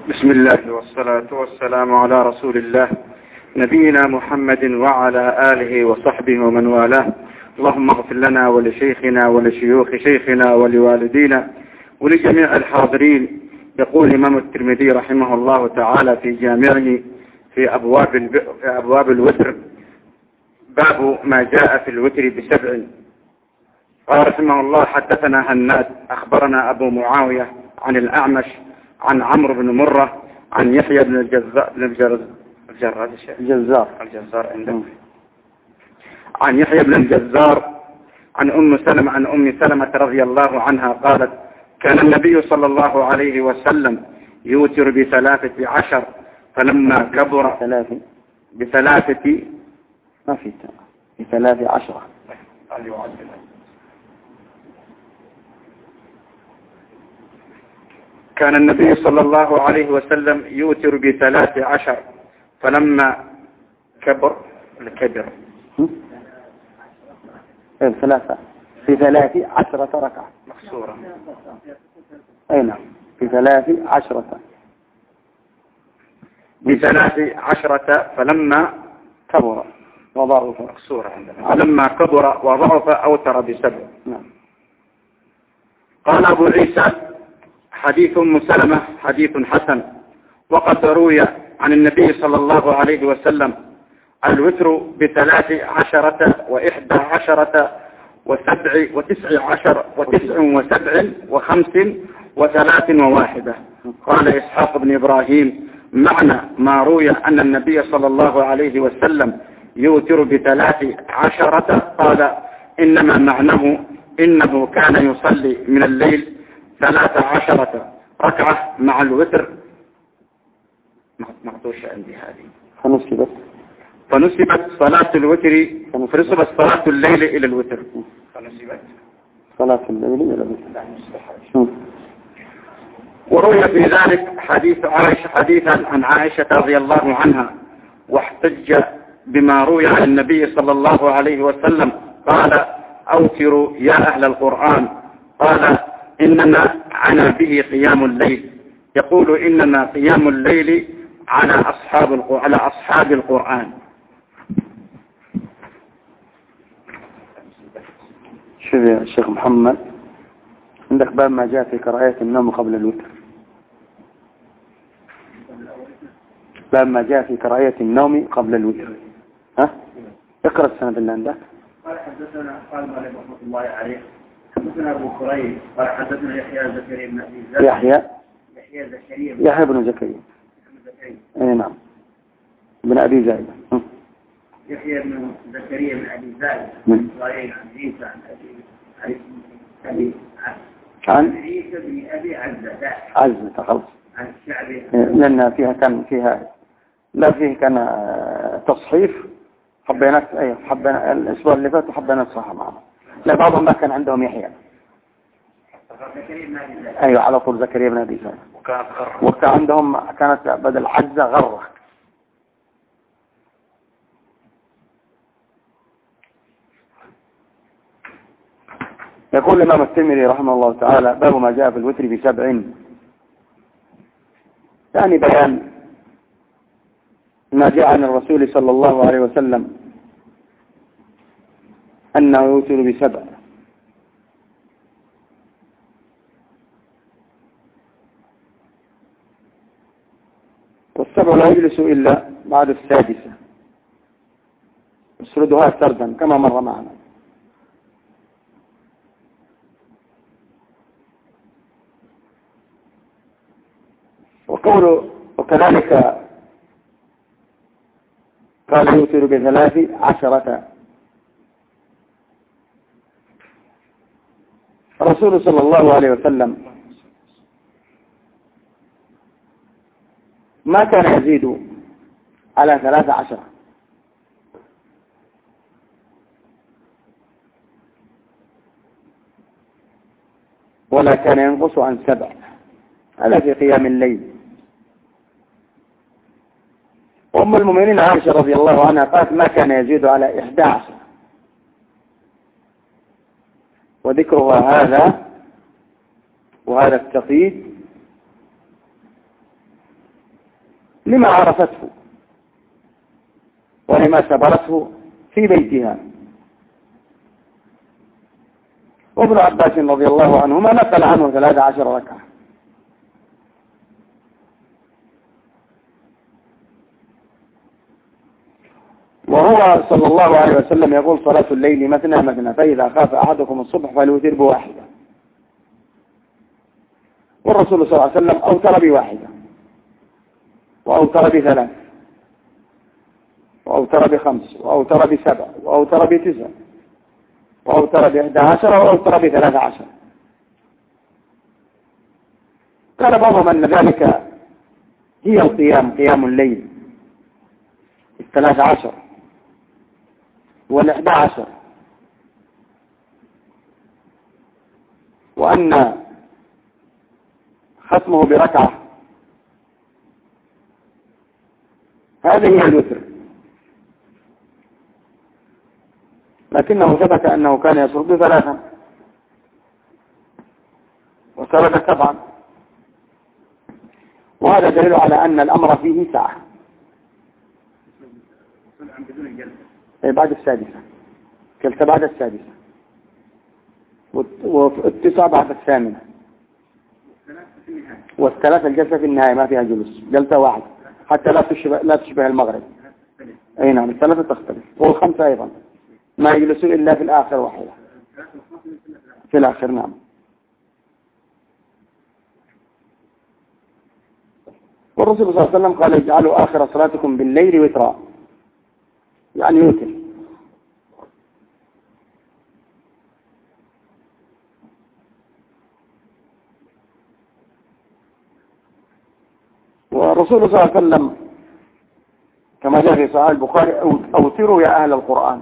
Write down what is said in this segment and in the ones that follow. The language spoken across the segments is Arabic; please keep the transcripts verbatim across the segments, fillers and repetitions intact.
بسم الله والصلاة والسلام على رسول الله نبينا محمد وعلى آله وصحبه ومن والاه. اللهم اغفر لنا ولشيخنا ولشيوخ شيخنا ولوالدينا ولجميع الحاضرين. يقول إمام الترمذي رحمه الله تعالى في جامعه في أبواب, الب... في أبواب الوتر، باب ما جاء في الوتر بسبع. قال رحمه الله: حدثنا هناد أخبرنا أبو معاوية عن الأعمش عن عمرو بن مرة عن يحيى بن الجزار بن الجزار الجزار الجزار عنده عن يحيى بن الجزار عن أم سلمة عن أم سلمة رضي الله عنها قالت: كان النبي صلى الله عليه وسلم يوتر بثلاثة عشر فلما كبر ثلاثة بثلاثة ما في بثلاثة عشرة. كان النبي صلى الله عليه وسلم يوتر بثلاث عشر فلما كبر الكبر ثلاثة في ثلاث عشرة ركعة مكسورة. أي نعم، في ثلاث عشرة بثلاث عشرة فلما كبر وضعف مكسورة عندنا. فلما كبر وضعف أوتر بسبع. نعم. قال أبو عيسى: حديث أم سلمة حديث حسن، وقد روي عن النبي صلى الله عليه وسلم الوتر بثلاث عشرة وإحدى عشرة وسبع وتسع عشر وتسع وسبع وخمس وثلاث وواحدة. قال إسحاق بن إبراهيم: معنى ما روي أن النبي صلى الله عليه وسلم يوتر بثلاث عشرة قال إنما معناه إنه كان يصلي من الليل ثلاث عشرة ركعة مع الوتر. مقطوش عندي هذه. فنسبت فنسبت صلاة الوتر فنسبت صلاة الليل إلى الوتر. فنسبت صلاة الليل إلى الوتر. وروي في ذلك حديث عائشة حديثا عن عائشة رضي الله عنها، واحتج بما روي عن النبي صلى الله عليه وسلم قال: أوتروا يا أهل القرآن. قال: إنما عنا به قيام الليل. يقول: إنما قيام الليل على أصحاب على أصحاب القرآن. شوف يا الشيخ محمد، عندك باب ما جاء في كراهية النوم قبل الوتر. باب ما جاء في كراهية النوم قبل الوتر. ها؟ اقرأ السند اللي عندك. قال حدثنا قال مالك رحمة الله عليه حدثنا أبو كريم قال حدثنا يحيى زكريا بن أبي زكريا يحيى يحيى زكريا يحيى بن زكريا اي نعم بن أبي زايد. يحيى بن زكريا بن أبي زايد من إسرائيل عن عيسى عن أبي أبي عن عيسى بن أبي عزة عزة خلص عن الشعبي لأن فيها كان فيها لا فيه كان تصحيف حبيناك أي حبينا الأسبوع اللي فات وحبينا نصحها معنا. لا بعضهم ما كان عندهم يحيى. أيوة على طول زكريا بن أبي زايد. وكان عندهم كانت بدل عزة غرة. يقول الإمام الترمذي رحمه الله تعالى: باب ما جاء في الوتر بسبع. ثاني بيان ما جاء عن الرسول صلى الله عليه وسلم أنه يوتر بسبع. والسبع لا يجلس إلا بعد السادسة. اسردها سردا كما مر معنا. وقوله وكذلك قال يوتر بثلاث عشرة. الرسول صلى الله عليه وسلم ما كان يزيد على ثلاث عشر، ولا كان ينقص عن سبع. هذا في قيام الليل. وأم المؤمنين عائشة رضي الله عنها قالت: ما كان يزيد على إحدى عشر. وذكرها هذا وهذا التقييد لما عرفته ولما سبرته في بيتها. وابن عباس رضي الله عنهما نقل عنه ثلاث عشر ركعة. وهو صلى الله عليه وسلم يقول صلاة الليل مثنى مثنى، فإذا خاف أحدكم الصبح فليوتر بواحدة. والرسول صلى الله عليه وسلم أوتر بواحدة، وأوتر بثلاث، وأوتر بخمس، وأوتر بسبع، وأوتر بتسع، وأوتر بإحدى عشر، وأوتر بثلاث عشر. قال بعضهم أن ذلك هي القيام، قيام الليل، الثلاث عشر والإحدى عشر، وأن ختمه بركعة هذه هي الوتر. لكنه ثبت أنه كان يصرد ثلاثا وسرد سبعا، وهذا دليل على أن الأمر فيه ساعة. بعد السادسة، جلسة بعد السادسة، والتسعة بعد الثامنة، والثلاثة الجلسة في النهاية ما فيها جلوس، جلسة واحدة حتى لا تشبه, لا تشبه المغرب. أي نعم، الثلاثة تختلف، والخمسة أيضا ما يجلسوا إلا في الآخر واحدة، في الآخر. نعم. والرسول صلى الله عليه وسلم قال اجعلوا آخر صلاتكم بالليل وترا، يعني يوتر. والرسول صلى الله عليه وسلم كما جاء في صحيح البخاري أوتروا يا أهل القرآن،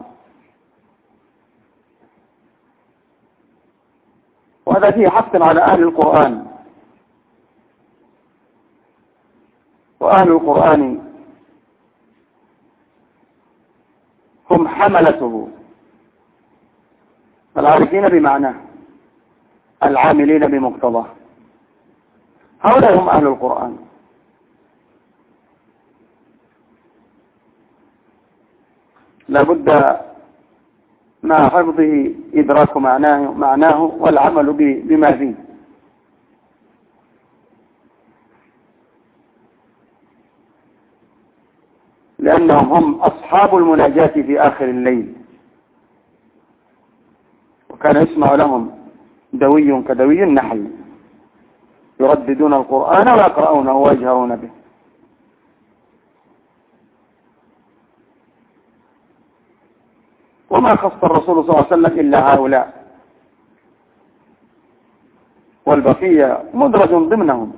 وهذا فيه حث على أهل القرآن. وأهل القرآن هم حملته، العارفين بمعناه، العاملين بمقتضاه، هؤلاء هم أهل القرآن. لابد مع حفظه إدراك معناه, معناه والعمل بما فيه. لأنهم هم أصحاب المناجاة في آخر الليل، وكان يسمع لهم دوي كدوي النحل يرددون القرآن ويقرؤونه ويجهرون به. وما خص الرسول صلى الله عليه وسلم إلا هؤلاء، والبقية مدرج ضمنهم.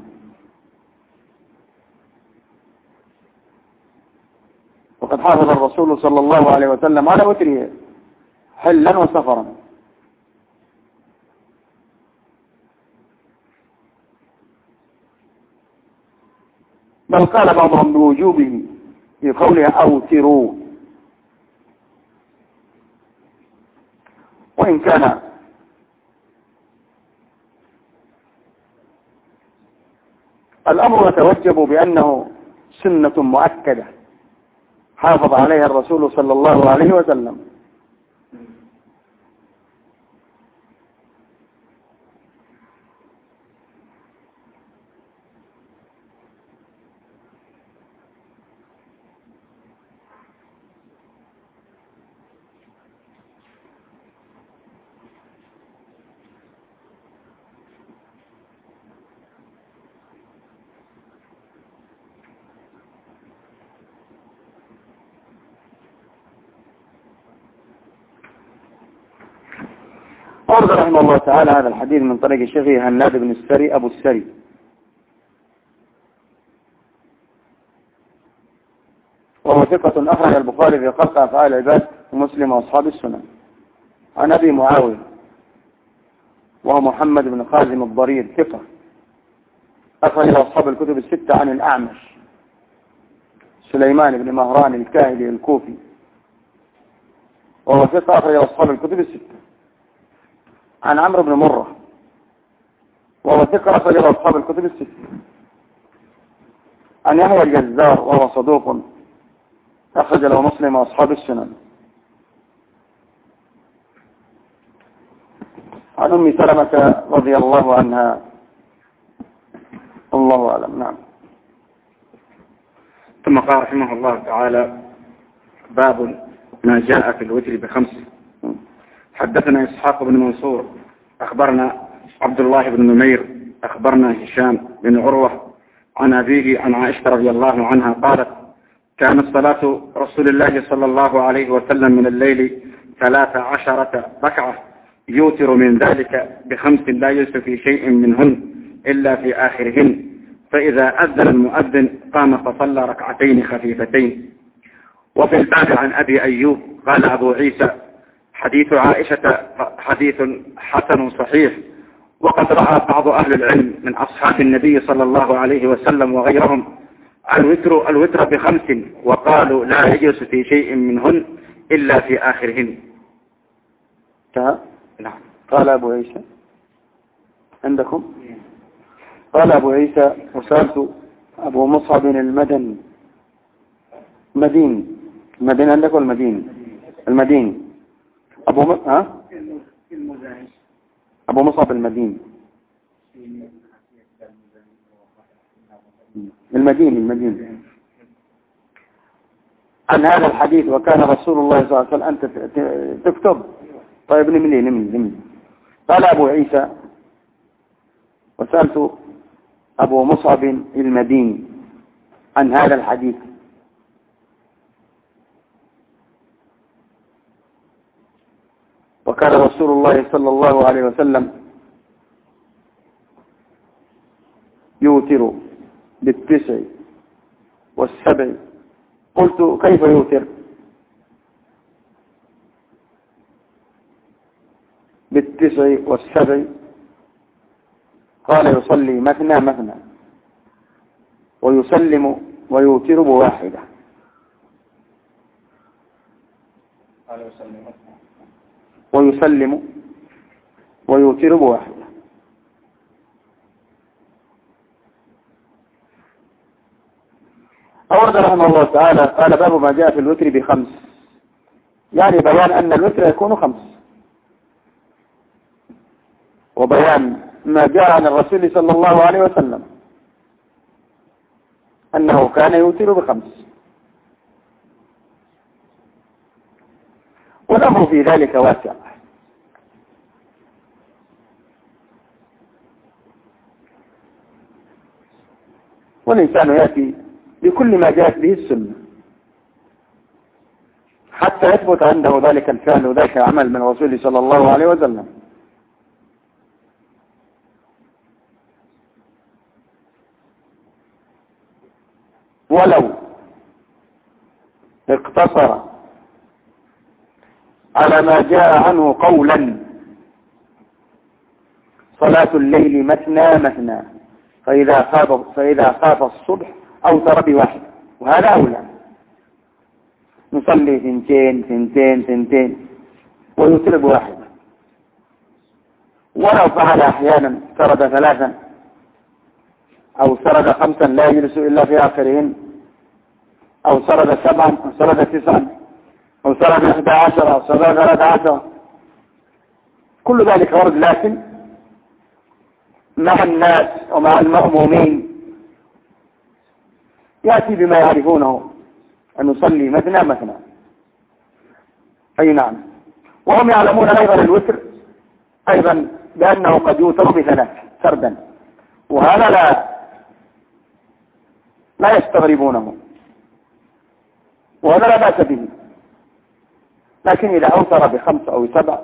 وقد حافظ الرسول صلى الله عليه وسلم على وتره حلا وسفرا. بل قال بعضهم بوجوبه في قوله أوتروا، وإن كان الأمر يتوجب بأنه سنة مؤكدة حافظ عليها الرسول صلى الله عليه وسلم. أورد رحمه الله تعالى هذا الحديث من طريق الشيخ هناد بن السري أبو السري، وهو ثقة أخرج البخاري في خلق أفعال العباد ومسلم وأصحاب السنن. عن أبي معاوية وهو محمد بن خازم الضرير ثقة أخرج أصحاب الكتب الستة. عن الأعمش سليمان بن مهران الكاهلي الكوفي وهو ثقة أخرج أصحاب الكتب الستة. عن عمرو بن مرة وهو ثقة أخرج أصحاب الكتب الستة. عن يحيى الجزار وهو صدوق أخرج له مسلم وأصحاب السنن. عن أم سلمة رضي الله عنها. الله أعلم. نعم. ثم قال رحمه الله تعالى: باب ما جاء في الوتر بخمس. حدثنا إسحاق بن منصور أخبرنا عبد الله بن نمير أخبرنا هشام بن عروة عن أبيه عن عائشة رضي الله عنها قالت: كانت صلاة رسول الله صلى الله عليه وسلم من الليل ثلاث عشرة ركعة يوتر من ذلك بخمس لا يجلس في شيء منهن إلا في آخرهن، فإذا أذن المؤذن قام فصلى ركعتين خفيفتين. وفي الباب عن أبي أيوب قال أبو عيسى: حديث عائشة حديث حسن صحيح، وقد رأى بعض أهل العلم من أصحاب النبي صلى الله عليه وسلم وغيرهم الوتر الوتر بخمس، وقالوا لا يجلس في شيء منهن إلا في آخرهن. نعم. قال أبو عيسى عندكم؟ قال أبو عيسى: وسألت أبو مصعب المدني مدين المدين عندكم المدين المدين أبو م... ها؟ أبو مصعب المدين المدين المدين عن هذا الحديث: وكان رسول الله صلى الله عليه وسلم. أنت تكتب؟ طيب نملي نملي نملي. قال أبو عيسى: وسألت أبو مصعب المديني عن هذا الحديث: وكان رسول الله صلى الله عليه وسلم يوتر بالتسع والسبع. قلت: كيف يوتر؟ بالتسع والسبع. قال: يصلي مثنى مثنى ويسلم ويوتر بواحدة. ويسلم ويوتر بواحدة. أورد رحمه الله تعالى قال: باب ما جاء في الوتر بخمس، يعني بيان أن الوتر يكون خمس، وبيان ما جاء عن الرسول صلى الله عليه وسلم أنه كان يوتر بخمس، والأمر في ذلك واسع. والإنسان يأتي بكل ما جاءت به السنة حتى يثبت عنده ذلك الفعل وذلك عمل من رسول صلى الله عليه وسلم. ولو اقتصر على ما جاء عنه قولا: صلاة الليل مثنى مثنى، فإذا خاف فإذا خاف الصبح أوتر بواحد، وهذا أولى. نصلي ثنتين ثنتين ثنتين ويوتر بواحد. ولو فعل أحيانا سرد ثلاثا أو سرد خمسا لا يجلس إلا في آخرهن، أو سرد سبعا أو سرد تسعا أو سرد إحدى عشر أو سرد ثلاث عشر، كل ذلك ورد، لكن مع الناس ومع المأمومين يأتي بما يعرفونه، أن نصلي مثنى مثنى. أي نعم. وهم يعلمون أيضا الوتر أيضا بأنه قد يوتر بثلاث سردا، وهذا لا لا يستغربونه، وهذا لا بأس به. لكن إذا أوتر بخمس أو سبع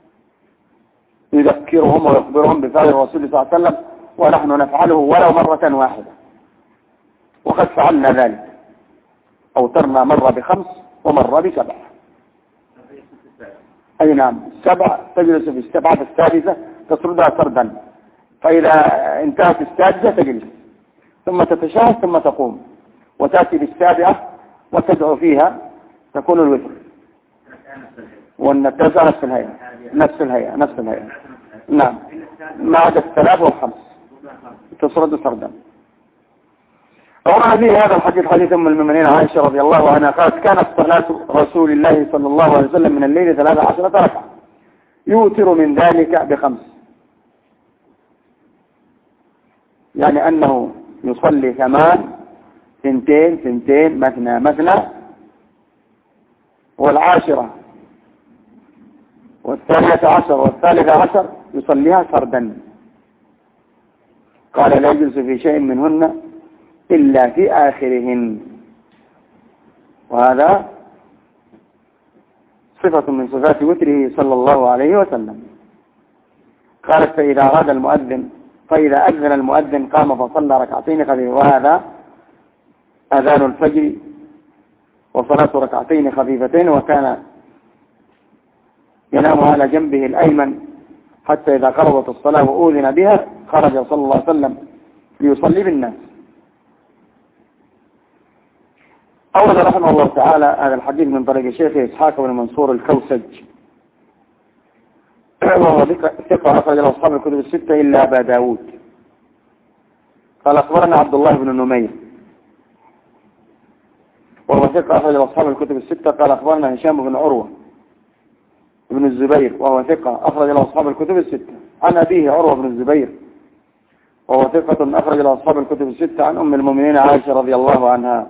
يذكرهم ويخبرهم بفعل الرسول صلى الله عليه وسلم، ونحن نفعله ولو مرة واحدة، وقد فعلنا ذلك. أوترنا مرة بخمس ومرة بسبع. أي نعم. السبع تجلس في السبعة السادسة تسردها سردا، فإذا انتهت السادسة تجلس ثم تتشاهد ثم تقوم، وتأتي بالسابعة وتدعو فيها، تكون الوتر. والنتاسع نفس الهيئة نفس الهيئة نفس الهيئة نعم، ما عدا الثلاث والخمس تسرد سردا. وما فيه هذا الحديث حديث أم المؤمنين عائشة رضي الله عنها قالت كانت صلاة رسول الله صلى الله عليه وسلم من الليل ثلاث عشرة ركعة يوتر من ذلك بخمس، يعني أنه يصلي ثمان ثنتين ثنتين مثنى مثنى، والعاشرة والثانية عشر والثالثة عشر يصليها فردا. قال لا يجلس في شيء منهن إلا في آخرهن، وهذا صفة من صفات وتره صلى الله عليه وسلم. قالت فإذا أراد المؤذن فإذا أذن المؤذن قام فصلى ركعتين خفيفتين، وهذا أذان الفجر وصلاة ركعتين خفيفتين، وكان ينام على جنبه الأيمن حتى إذا قربت الصلاة وأذن بها خرج صلى الله عليه وسلم ليصلي بالناس. أورد رحمه الله تعالى هذا الحديث من طريق الشيخ إسحاق بن منصور الكوسج، وهو ثقة أخرج له أصحاب الكتب الستة إلا أبا داود. قال أخبرنا عبد الله بن نمير وهو ثقة أخرج له أصحاب الكتب الستة. قال أخبرنا هشام بن عروة بن الزبير وهو ثقة أخرج له أصحاب الكتب الستة عن أبيه عروة بن الزبير وهو ثقة أخرج له أصحاب الكتب الستة عن أم المؤمنين عائشة رضي الله عنها.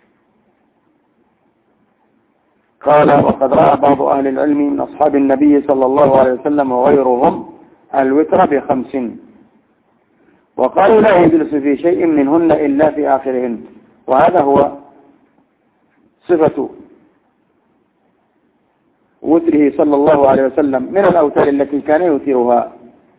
قال وقد رأى بعض أهل العلم من أصحاب النبي صلى الله عليه وسلم وغيرهم الوتر بخمس، وقالوا لا يجلس في شيء منهن إلا في آخرهن، وهذا هو صفة وتره صلى الله عليه وسلم من الأوتار التي كان يوترها.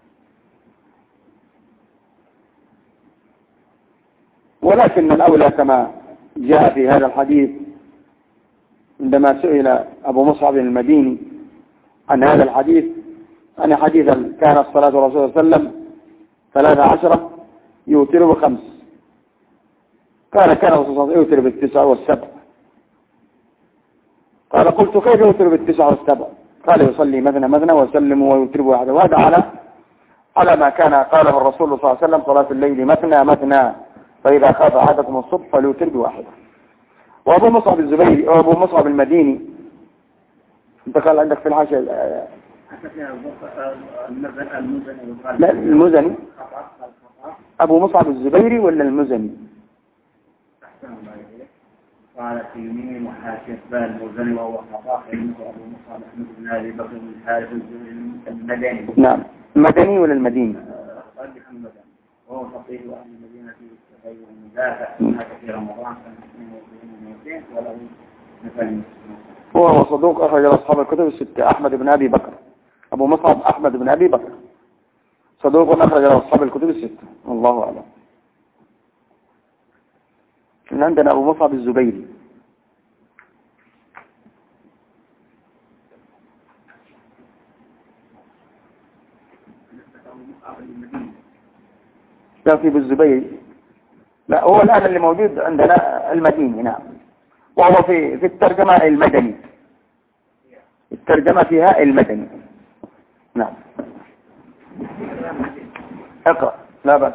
ولكن الأولى كما جاء في هذا الحديث عندما سئل أبو مصعب المديني عن هذا الحديث أن حديثا كانت صلاة الرسول صلى الله عليه وسلم ثلاثة عشرة يوتر بخمس، قال كان الرسول صلى الله عليه وسلم يوتر بالتسع والسبع. قال قلت كيف يوتر بالتسع والسبع؟ قال يصلي مثنى مثنى ويسلم ويوتر بواحد، وهذا على على ما كان قاله الرسول صلى الله عليه وسلم صلاة الليل مثنى مثنى، فإذا خاف أحدكم الصبح فليوتر بواحد. وأبو مصعب الزبيري أو أبو مصعب المديني أنت قال عندك في الحاشية لا المزني أبو مصعب الزبيري ولا المزني؟ قال في يمين وحاشية بال المزني وهو خطاء أبو مصعب أحمد بن أبي بكر بن الحارث المدني. نعم المدني ولا المديني؟ قال محمد وهو فقيه أهل المدينة في التغير المدافع هناك في رمضان هو صدوق أخرج أصحاب الكتب الستة. أحمد بن أبي بكر أبو مصعب أحمد بن أبي بكر صدوق أخرج أصحاب الكتب الستة. الله أعلم. عندنا أبو مصعب الزبيري لا في بالزبيري لا هو الآن اللي موجود عندنا المديني. نعم وهو في في الترجمة المدني، الترجمة فيها المدني. نعم اقرأ لا بأس.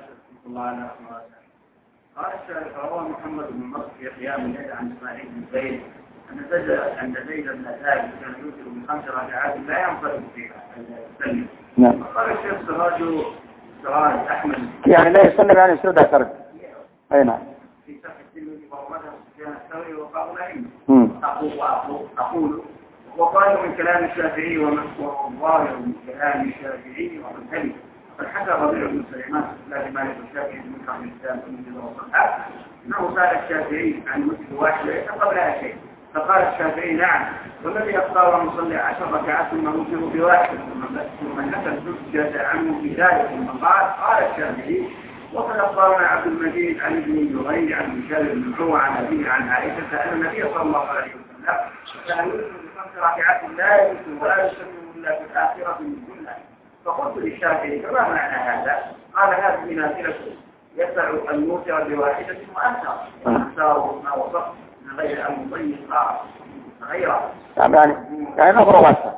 قال الشارع رواه محمد بن مصر في قيام الليل عن اسماعيل بن زيد ان زيد عند زيد بن ثابت كان يوتر بخمس ركعات لا ينفرد فيها يسلم. نعم. قال الشيخ سراج سراج احمد يعني لا يسلم يعني يسرد فرد. اي نعم. في شرح الترمذي ومذهب سفيان الثوري وقال اقول اقول اقول وقال من كلام الشافعي والظاهر من كلام الشافعي ومذهبه. فحكى ربيع بن سليمان لا مالك الشافعي من كعب الاسلام من الصحابه انه سال الشافعي عن مثل واحد ليس قبلها شيء، فقال الشافعي نعم والذي يختار مصلي عشر ركعات ثم يوتر بواحد ثم نفى الحجه عنه في ذلك ثم قال قال الشافعي وقد اخبرنا عبد المجيد عن ابن جريج عن هشام بن عروه عن ابيه عن عائشه ان النبي صلى الله عليه وسلم كان يوتر بخمس ركعات لا يوتر ولا يسلم الا في الاخره من كلها. فقلت للشافعي فما معنى هذا؟ قال هذه نافلة يسع أن يوتر بواحدة وأكثر وأكثر ما وصف من غير أن يضيق غيره. يعني يعني الأمر واسع.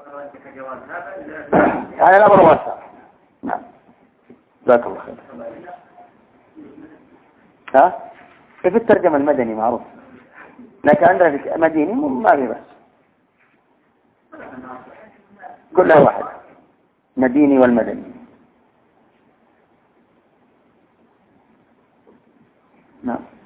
يعني الأمر واسع. نعم. جزاك الله خير. ها؟ في الترجمة المدني معروف، لكن عندنا مديني ما في بس، كلها واحد، مديني والمدني. نعم.